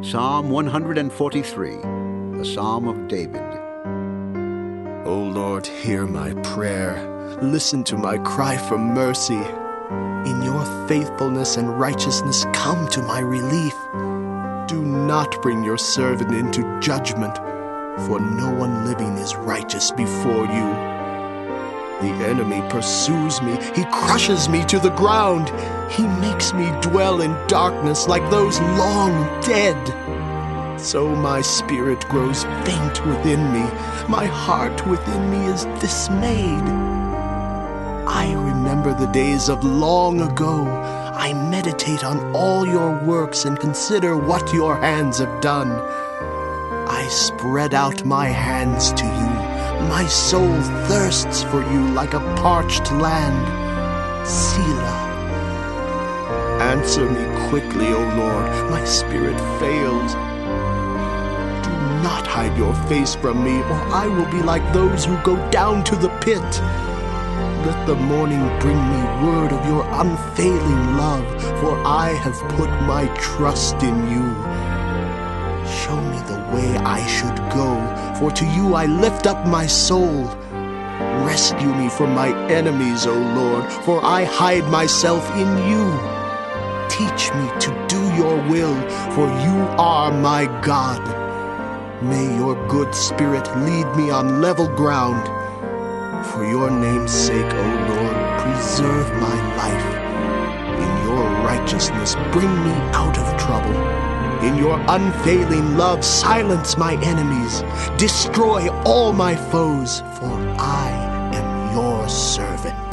Psalm 143, a Psalm of David. O Lord, hear my prayer. Listen to my cry for mercy. In your faithfulness and righteousness, come to my relief. Do not bring your servant into judgment, for no one living is righteous before you. The enemy pursues me. He crushes me to the ground. He makes me dwell in darkness like those long dead. So my spirit grows faint within me. My heart within me is dismayed. I remember the days of long ago. I meditate on all your works and consider what your hands have done. I spread out my hands to you. My soul thirsts for you like a parched land. Selah. Answer me quickly, O Lord. My spirit fails. Do not hide your face from me, or I will be like those who go down to the pit. Let the morning bring me word of your unfailing love, for I have put my trust in you. Show me the way I should go, for to you I lift up my soul. Rescue me from my enemies, O Lord, for I hide myself in you. Teach me to do your will, for you are my God. May your good spirit lead me on level ground. For your name's sake, O Lord, preserve my life. In your righteousness, bring me out of trouble. In your unfailing love, silence my enemies. Destroy all my foes, for I am your servant.